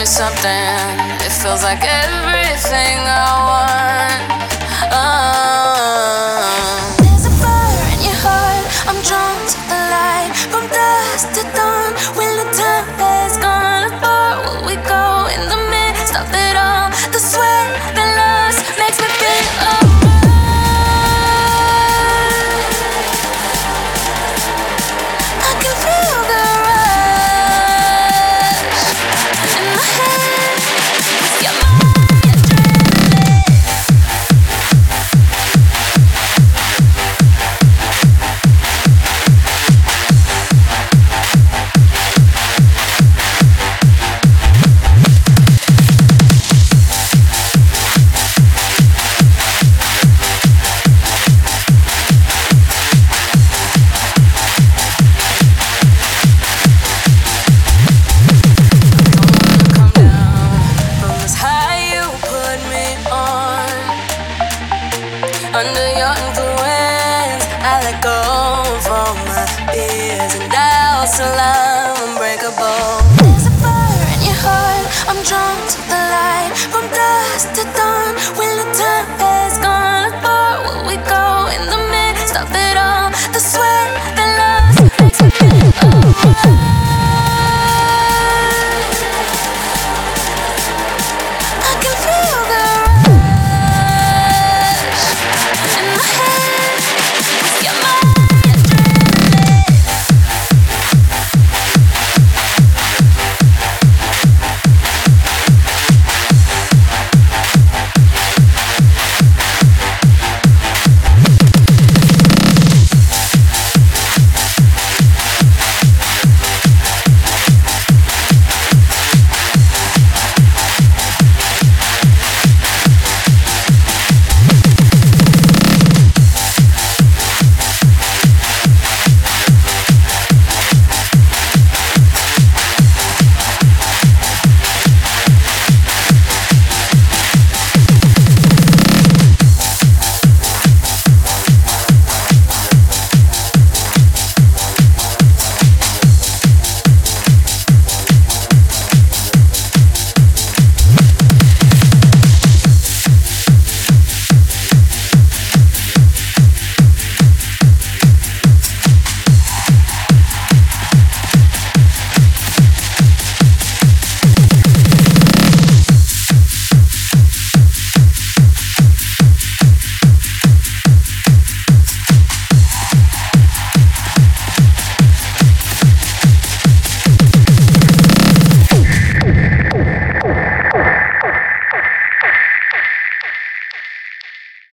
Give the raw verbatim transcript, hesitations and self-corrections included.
something. It feels like everything I want. Uh, There's a fire in your heart. I'm drawn to the light. From dusk to dawn. When the time has gone, far will we go? In the midst of it all, the sweat, the lust makes me feel alright. I can feel the rush in my head. You're my under your influence, I let go from my fears and doubts till I'm unbreakable.